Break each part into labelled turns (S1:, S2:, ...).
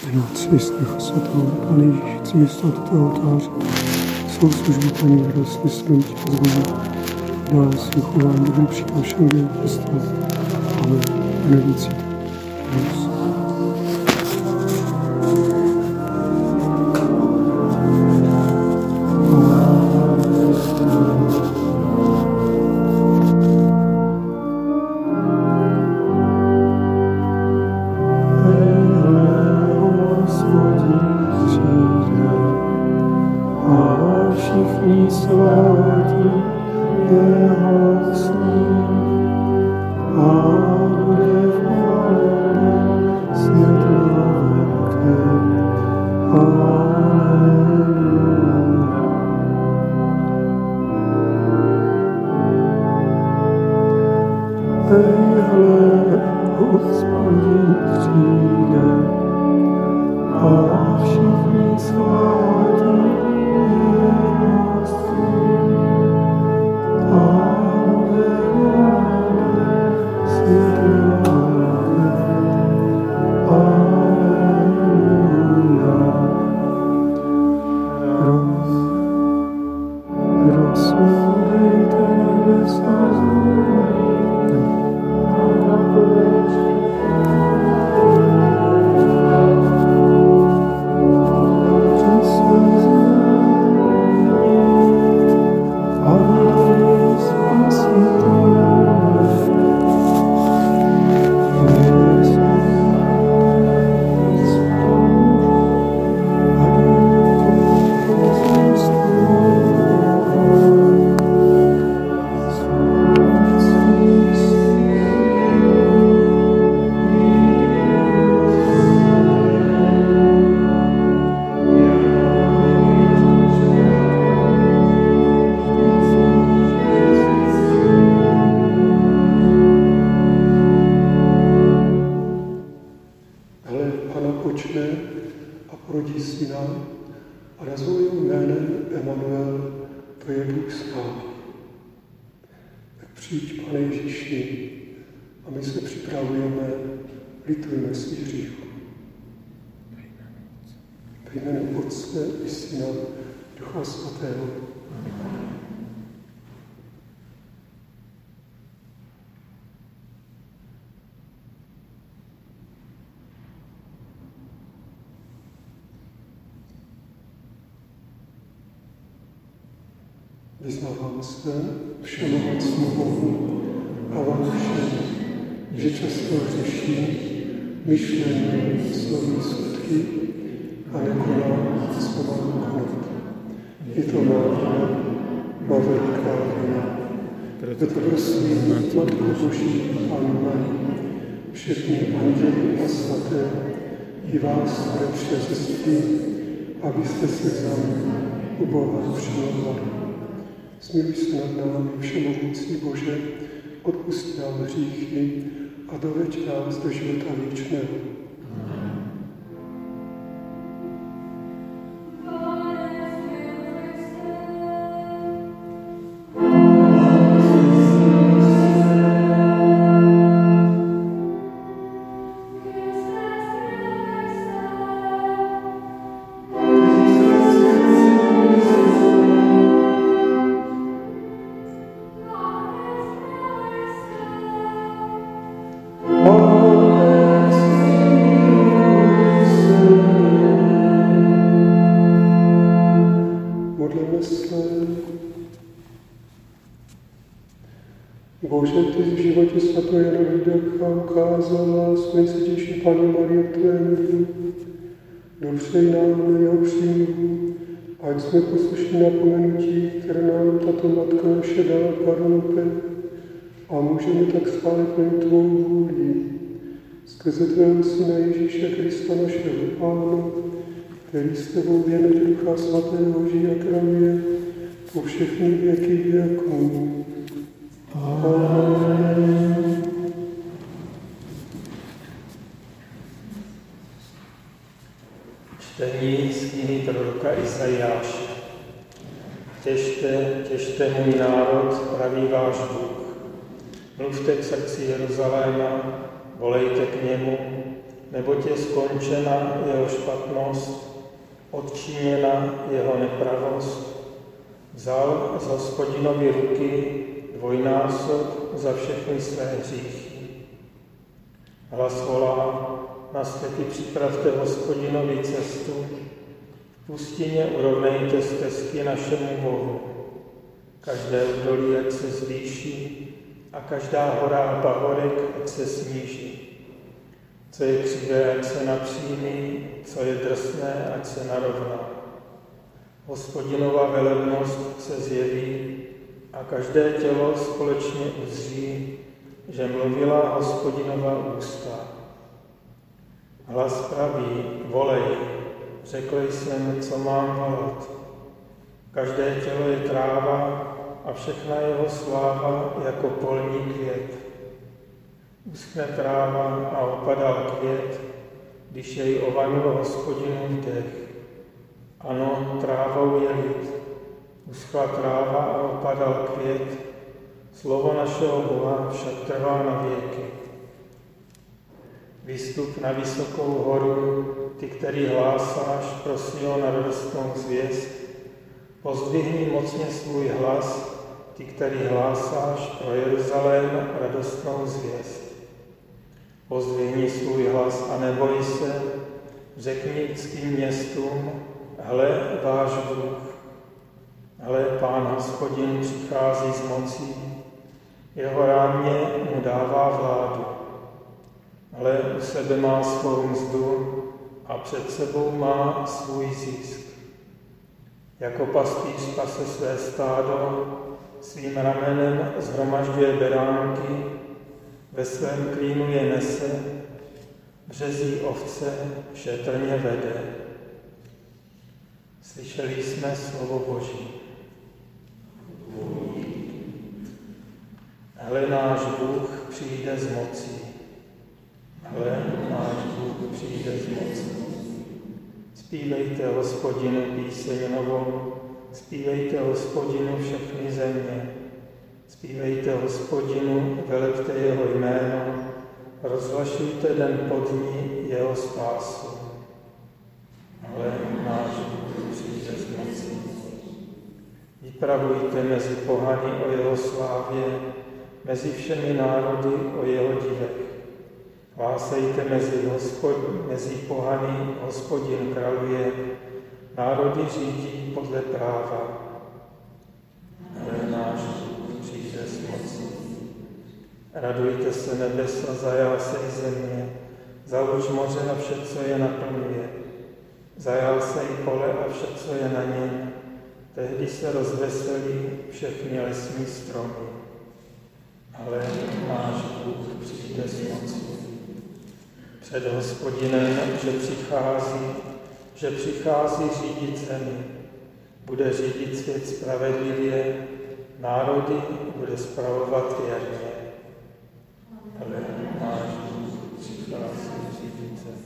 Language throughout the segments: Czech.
S1: Svěstného svatého Pane Ježíši, chci místo toho oltáře svou službu Paní radostně splnit a zvolit. Dál svým chování dobrý příklad všem věrnostem. Amen. Benedicite.
S2: Všichni svatí jeho sní a bude chválen světlo velké. Aleluja. Ejhle, Hospodin přijde a všichni svatí
S1: a nazvu jeho jménem Emanuel, to je Bůh s námi. Tak přijď, Pane Ježíši, a my se připravujeme, litujme svých hříchů. Ve jménu Otce i Syna, Ducha Svatého. Vyznávám se všemohoucímu Bohu a vám všem, že často řeším myšlení, slovní skutky a nekonám, co mám konat. Je to má vina, má veliká vina. Proto prosím Matku Boží, Pannu Marii, všechny anděly a svaté, i vás, které přijezství, abyste se za mě u Boha přimlouvali. Smiluj se nad námi, všemohoucí Bože, odpusť nám hříchy a doveď nás do života věčného. Bože, ty v životě svatou Jana Židaka ukázal lásku nejsvětější Panny Marie v tvém lidu. Dopřej nám jeho přímluvu, ať jsme poslušní napomenutí, které nám tato Matka naše dala Guadalupe, a můžeme tak schválit tvou vůli. Skrze tvého Syna Ježíše Krista našeho Pána, který s tebou věnuje Ducha Svatého žije a kráľuje po všechny věky věků. Amen.
S3: Čtení z knihy proroka Izajáše. Těšte můj národ, praví váš Bůh. Mluvte k srdci Jeruzaléma, volejte k němu, neboť je skončena jeho špatnost, odčiněna jeho nepravost. Vzal z Hospodinovy ruky dvojnásob za všechny své hříchy. Hlas volá, na stepi připravte Hospodinovi cestu, v pustině urovnejte stezky našemu Bohu. Každé údolí, ať se zvýší, a každá hora a pahorek, ať se sníží. Co je křivé, ať se napřímí, co je drsné, ať se narovná. Hospodinova velebnost se zjeví a každé tělo společně uzří, že mluvila Hospodinova ústa. Hlas praví, volej, řekl jsem, co mám volat. Každé tělo je tráva a všechna jeho sláva jako polní květ. Uschne tráva a opadá květ, když jej ovanul Hospodinův dech. Ano, trávou je lid. Uschla tráva a opadal květ, slovo našeho Boha však trvá na věky. Vystup na vysokou horu, ty, který hlásáš pro Sion radostnou zvěst. Pozdvihni mocně svůj hlas, ty, který hlásáš pro Jeruzalém radostnou zvěst. Pozdvihni svůj hlas a neboj se, řekni lidským městům, hle, váš Bůh. Hle, Pán Hospodin přichází s mocí, jeho rámě mu dává vládu. Hle, u sebe má svou mzdu a před sebou má svůj zisk. Jako pastýř pase své stádo, svým ramenem shromažďuje beránky, ve svém klínu je nese, březí ovce šetrně vede. Slyšeli jsme slovo Boží. Hle, náš Bůh přijde z mocí. Hle, náš Bůh přijde z mocí. Zpívejte Hospodinu píseň novou, zpívejte Hospodinu všechny země. Zpívejte Hospodinu, velepte jeho jméno, rozhlašujte den pod ní jeho spásu. Ale náš Bůh přijde z mocí. Vypravujte mezi pohany o jeho slávě, mezi všemi národy o jeho divech. Hlásejte mezi pohany, Hospodin králuje, národy řídí podle práva. Ale náš Bůh přijde z mocí. Radujte se nebesa, zajásej země, založ moře a vše, co je naplňuje. Zajásej pole a vše, co je na něm, tehdy se rozveselí všechny lesní stromy. Ale náš Bůh přijde z mocí. Před Hospodinem, že přichází řídit zemi. Bude řídit svět spravedlivě, národy bude spravovat věrně. Ale náš Bůh přichází řídit zemi.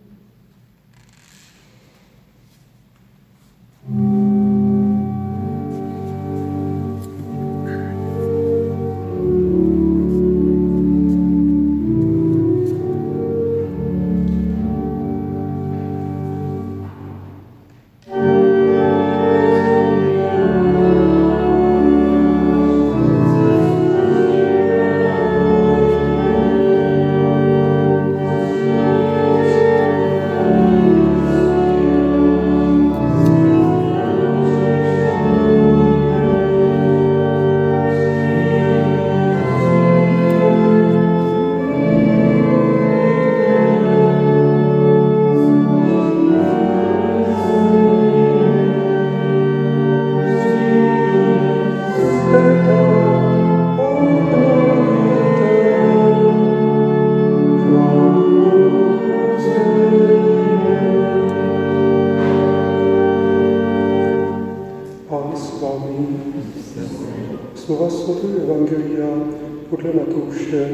S1: Slova svatého Evangelia podle Matouše.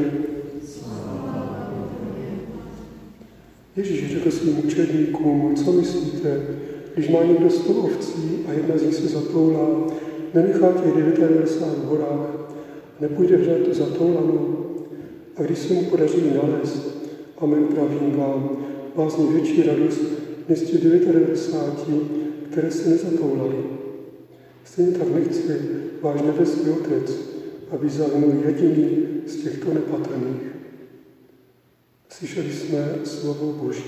S1: Ježíš řekl svým učedníkům, co myslíte, když má někdo 100 ovcí a jedna z nich se zatoulá, nenechá těch 99 v horách, nepůjde hledat tu zatoulanou. A když se mu podaří nalézt Amen, pravím vám, má z ní větší radost než těch 99, které se nezatoulaly. Stejně tak nechce váš nebeský Otec, aby zavinul jediný z těchto nepatrných. Slyšeli jsme slovo Boží.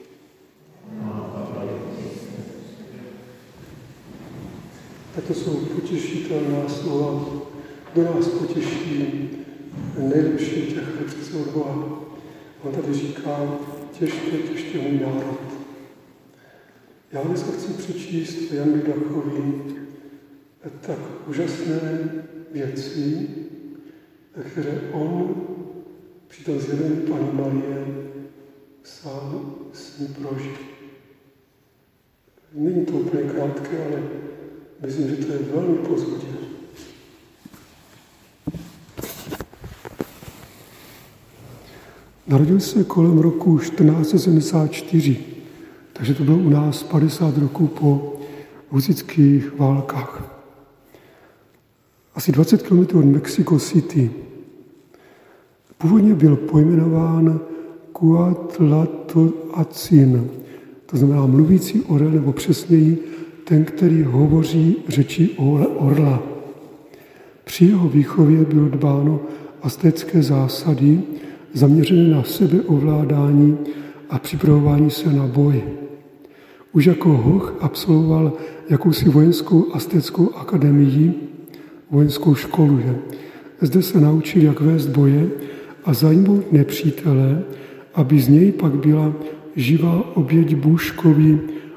S1: Tak to jsou potěšitelná slova. Do nás potěší nejlepší těch přece od Boha. On tady říká, těšte můj národ. Já dneska chci přečíst Janu Didachovi tak úžasné věci, které on při tom zjevení Panny Marie sám s ní prožil. Není to úplně krátké, ale myslím, že to je velmi povzbudivé. Narodil se kolem roku 1474, takže to bylo u nás 50 roků po husitských válkách. Asi 20 km od Mexico City. Původně byl pojmenován Cuatlacoatzin, to znamená mluvící orel, nebo přesněji ten, který hovoří řeči orla. Při jeho výchově bylo dbáno aztécké zásady, zaměřené na sebeovládání a připravování se na boj. Už jako hoch absolvoval jakousi vojenskou aztéckou akademii, vojenskou školu. Zde se naučil, jak vést boje a zajmout nepřítele, aby z něj pak byla živá oběť bůžkovi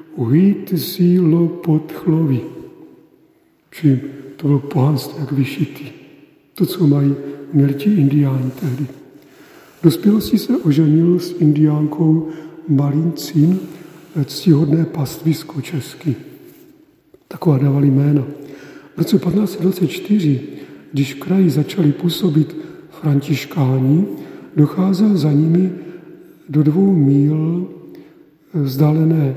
S1: Huitzilopochtlovi. Čili to bylo pohanství jak vyšitý. To, co měli ti indiáni tehdy. V dospělosti se oženil s indiánkou Marincín, ctihodné pastvisko česky. Taková dávali jména. V roce 1524, když v kraji začali působit františkáni, docházel za nimi do 2 míl vzdálené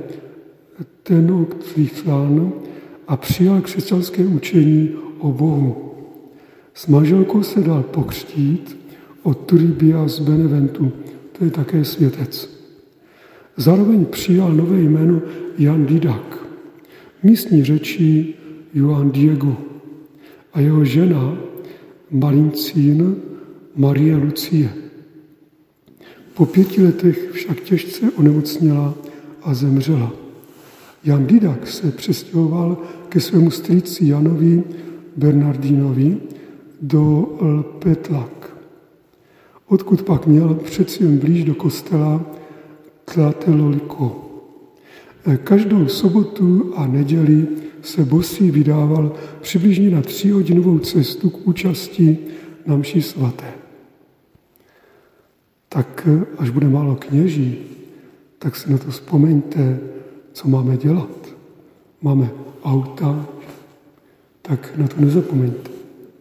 S1: Tenochtitlan a přijal křesťanské učení o Bohu. S manželkou se dal pokřtít od Turibia z Beneventu, to je také světec. Zároveň přijal nové jméno Jan Didak, místní řečí Juan Diego a jeho žena Marincín Marie Lucie. Po 5 letech však těžce onemocněla a zemřela. Jan Didak se přestěhoval ke svému strýci Janovi Bernardinovi do Lpetlak, odkud pak měl přeci jen blíž do kostela Tlatelolco. Každou sobotu a neděli se bosý vydával přibližně na 3hodinovou cestu k účasti na mši svaté. Tak až bude málo kněží, tak si na to vzpomeňte, co máme dělat. Máme auta, tak na to nezapomeňte.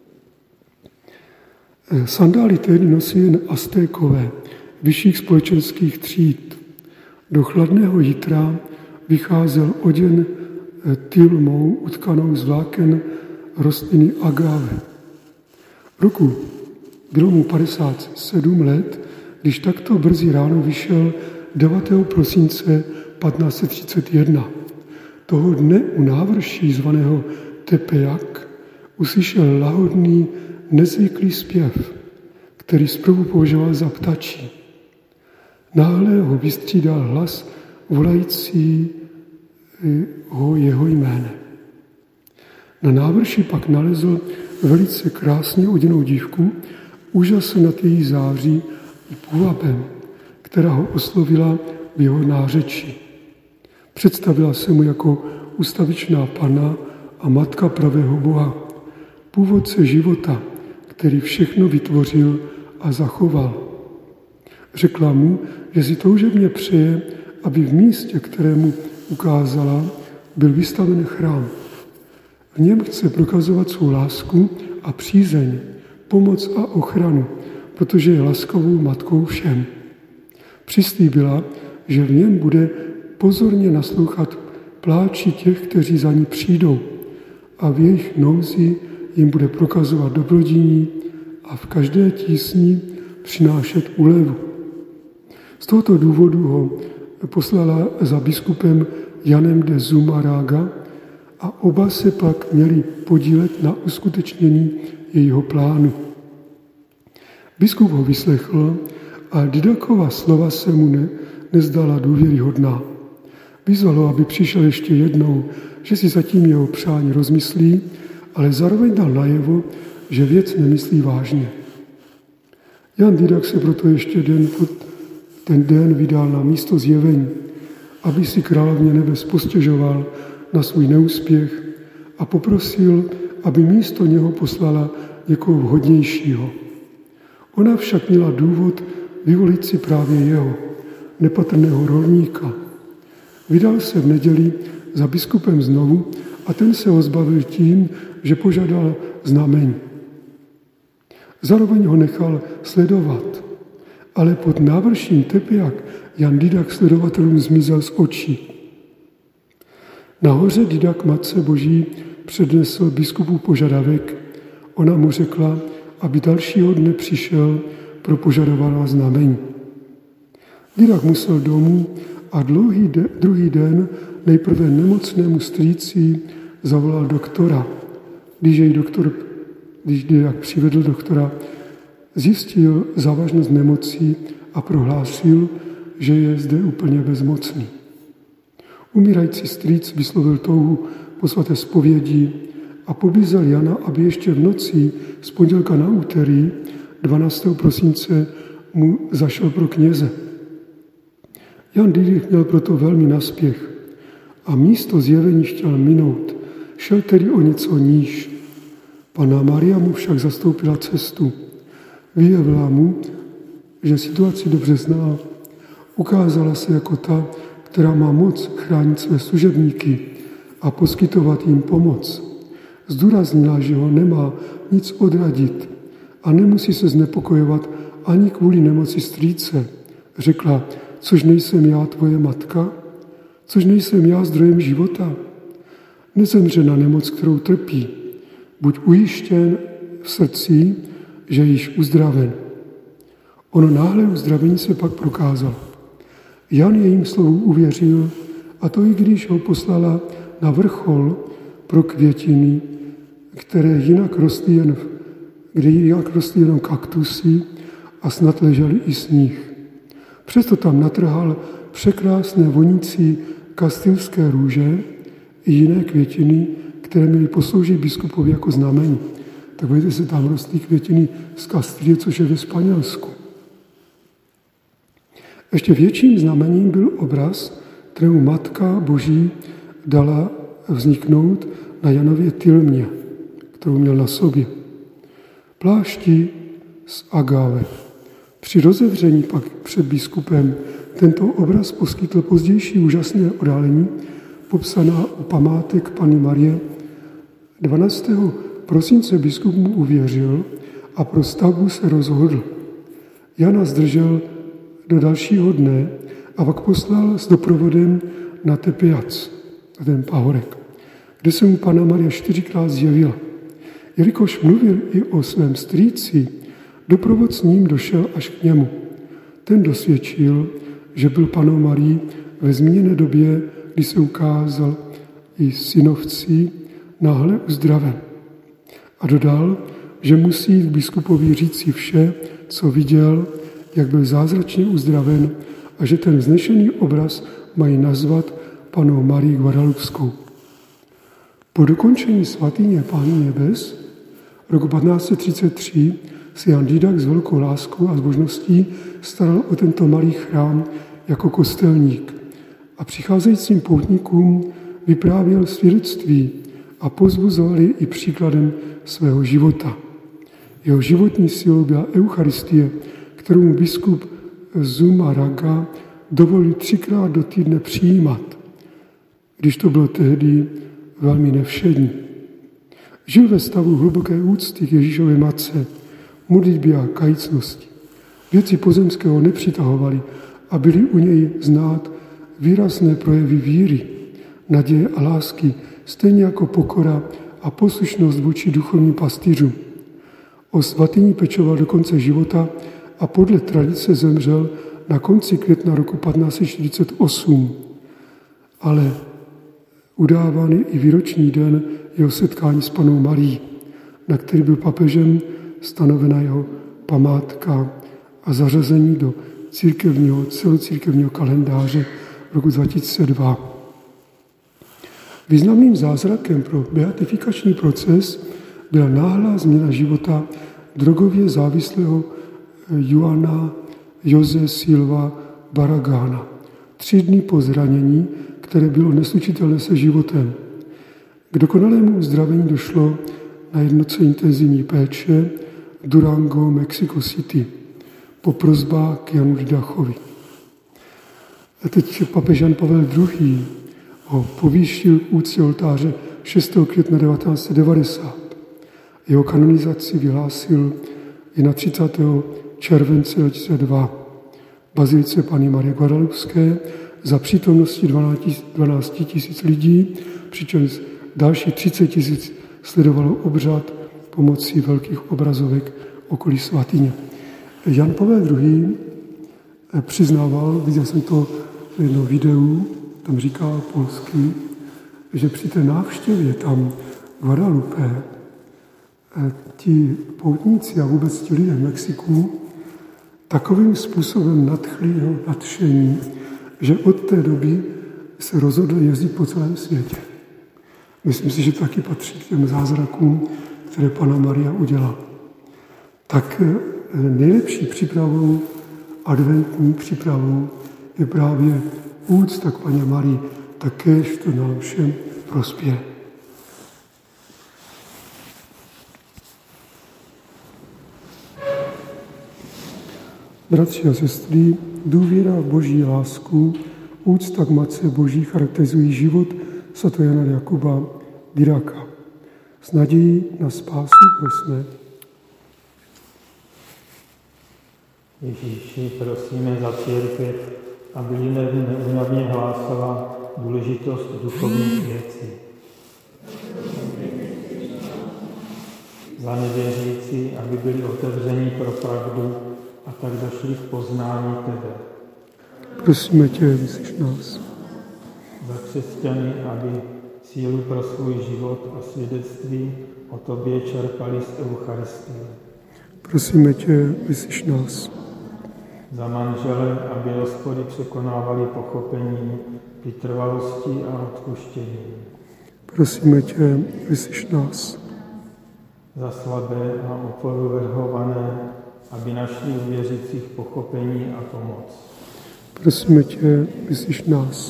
S1: Sandály tehdy nosí jen Aztékové vyšších společenských tříd. Do chladného jitra vycházel oděn tilmou utkanou z vláken rostliny agave. Roku bylo mu 57 let, když takto brzy ráno vyšel 9. prosince 1531. Toho dne u návrší zvaného Tepeyac uslyšel lahodný, nezvyklý zpěv, který zprvu považoval za ptačí. Náhle ho vystřídal hlas volající ho jeho jménem. Na návrši pak nalezl velice krásně oděnou dívku, úžasl nad její září i půvabem, která ho oslovila v jeho nářečí. Představila se mu jako ustavičná panna a matka pravého Boha, původce života, který všechno vytvořil a zachoval. Řekla mu, že si toužebně přeje, aby v místě, kterému ukázala, byl vystaven chrám. V něm chce prokazovat svou lásku a přízeň, pomoc a ochranu, protože je laskavou matkou všem. Přislíbila, že v něm bude pozorně naslouchat pláči těch, kteří za ní přijdou, a v jejich nouzi jim bude prokazovat dobrodiní a v každé tísni přinášet úlevu. Z tohoto důvodu ho poslala za biskupem Janem de Zumárraga a oba se pak měli podílet na uskutečnění jejího plánu. Biskup ho vyslechl a Didakova slova se mu nezdala důvěryhodná. Vyzval ho, aby přišel ještě jednou, že si zatím jeho přání rozmyslí, ale zároveň dal najevo, že věc nemyslí vážně. Jan Didak se proto ještě ten den vydal na místo zjevení, aby si královně nebes postěžoval na svůj neúspěch a poprosil, aby místo něho poslala někoho vhodnějšího. Ona však měla důvod vyvolit si právě jeho, nepatrného rolníka. Vydal se v neděli za biskupem znovu a ten se ho zbavil tím, že požádal znamení. Zároveň ho nechal sledovat, ale pod návrším Tepejac Jan Didak sledovatelům zmizel z očí. Nahoře Didak Matce Boží přednesl biskupu požadavek. Ona mu řekla, aby dalšího dne přišel pro požadovaná znamení. Didak musel domů a druhý den nejprve nemocnému strýci zavolal doktora. Když Didak přivedl doktora, zjistil závažnost nemocí a prohlásil, že je zde úplně bezmocný. Umírající strýc vyslovil touhu po svaté zpovědi a pobízel Jana, aby ještě v noci z pondělka na úterý 12. prosince mu zašel pro kněze. Jan Didak měl proto velmi naspěch a místo zjevení chtěl minout. Šel tedy o něco níž. Panna Maria mu však zastoupila cestu. Vyjevila mu, že situaci dobře zná. Ukázala se jako ta, která má moc chránit své služebníky a poskytovat jim pomoc. Zdůraznila, že ho nemá nic odradit a nemusí se znepokojovat ani kvůli nemoci strýce. Řekla, což nejsem já tvoje matka? Což nejsem já zdrojem života? Nezemře na nemoc, kterou trpí. Buď ujištěn v srdci, že již uzdraven. Ono náhle uzdravení se pak prokázalo. Jan jejím slovu uvěřil, a to i když ho poslala na vrchol pro květiny, kde jinak rostly jenom kaktusy a snad ležely i sníh. Přesto tam natrhal překrásné vonící kastilské růže i jiné květiny, které měly posloužit biskupovi jako znamení. Tak vidíte, se tam rostly květiny z Kastilie, což je ve Španělsku. Ještě větším znamením byl obraz, kterému Matka Boží dala vzniknout na Janově tilmě, kterou měl na sobě. Plášti z agáve. Při rozevření pak před biskupem tento obraz poskytl pozdější úžasné odhalení, popsaná u památek Panny Marie. 12. prosince biskup mu uvěřil a pro stavbu se rozhodl. Jana zdržel do dalšího dne a pak poslal s doprovodem na Tepejac, na ten pahorek, kde se mu Panna Maria 4krát zjevila. Jelikož mluvil i o svém strýci, doprovod s ním došel až k němu. Ten dosvědčil, že byl Pannou Marií ve zmíněné době, kdy se ukázal i synovci, náhle uzdraven. A dodal, že musí jít k biskupovi říci vše, co viděl, jak byl zázračně uzdraven a že ten vznešený obraz mají nazvat Pannou Marii Guadalupskou. Po dokončení svatyně Pány nebes roku 1533 se Jan Didak s velkou láskou a zbožností staral o tento malý chrám jako kostelník a přicházejícím poutníkům vyprávěl svědectví a pozbuzoval je i příkladem svého života. Jeho životní silou byla Eucharistie, kterou mu biskup Zumárraga dovolil 3krát do týdne přijímat, když to bylo tehdy velmi nevšední. Žil ve stavu hluboké úcty k Ježíšově matce, modlitby a kajícnosti. Věci pozemského nepřitahovaly a byly u něj znát výrazné projevy víry, naděje a lásky, stejně jako pokora a poslušnost vůči duchovním pastýřům. O svatyni pečoval do konce života a podle tradice zemřel na konci května roku 1548, ale udávány i výroční den jeho setkání s Pannou Marií, na který byl papežem stanovena jeho památka a zařazení do celocírkevního kalendáře roku 2002. Významným zázrakem pro beatifikační proces byla náhlá změna života drogově závislého Juana Jose Silva Barragana 3 dny po zranění, které bylo neslučitelné se životem. K dokonalému uzdravení došlo na jednotce intenzivní péče v Durango, Mexico City, po prosbách k Janu Didachovi. A teď papež Jan Pavel II. Ho povýšil k úctě oltáře 6. května 1990. Jeho kanonizaci vyhlásil i na 30. července 2002 bazilice Panny Marie Guadalupské za přítomnosti 12 000 lidí, přičemž další 30 000 sledovalo obřad pomocí velkých obrazovek okolí svatyně. Jan Pavel II. Přiznával, viděl jsem to v jednom videu, tam říká polsky, že při té návštěvě tam Guadalupe ti poutníci a vůbec ti lidé v Mexiku takovým způsobem nadchli jeho nadšení, že od té doby se rozhodl jezdit po celém světě. Myslím si, že to taky patří k těm zázrakům, které Panna Maria udělala. Tak nejlepší přípravou, adventní přípravou je právě úcta k Panně Marii, takéž to nám všem prospěje. Bratři a sestry, důvěra v Boží lásku, úcta k Matce Boží charakterizují život sv. Jana Jakuba Diraka. S nadějí na spásu prosme.
S3: Ježíši, prosíme za církev, aby neúnavně hlásala důležitost duchovních věcí. Za nevěřící, aby byli otevření pro pravdu a tak došli k poznání Tebe.
S1: Prosíme tě, vyslyš nás.
S3: Za křesťany, aby sílu pro svůj život a svědectví o Tobě čerpali z Eucharistie.
S1: Prosíme tě, vyslyš nás.
S3: Za manžele, aby rozpory překonávali pochopení, vytrvalostí a odpuštění.
S1: Prosíme tě, vyslyš nás.
S3: Za slabé a oporu vrhované, aby našli u věřících pochopení a pomoc.
S1: Prosíme tě, vyslyš nás.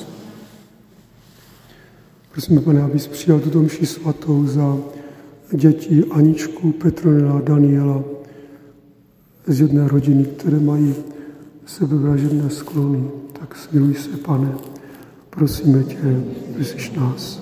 S1: Prosíme, Pane, abys přijal tuto mši svatou za děti Aničku, Petronila, Daniela z jedné rodiny, které mají sebevražedné sklony. Tak smiluj se, Pane. Prosíme tě, vyslyš nás.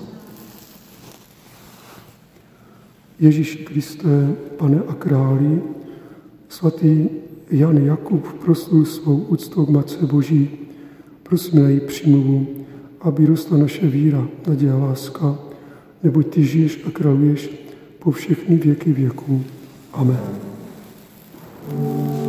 S1: Ježíši Kriste, Pane a králi, svatý Jan Jakub proslul svou úctou k Matce Boží. Prosíme na její přímluvu, aby rostla naše víra, naděje a láska, neboť ty žiješ a králuješ po všechny věky věků. Amen.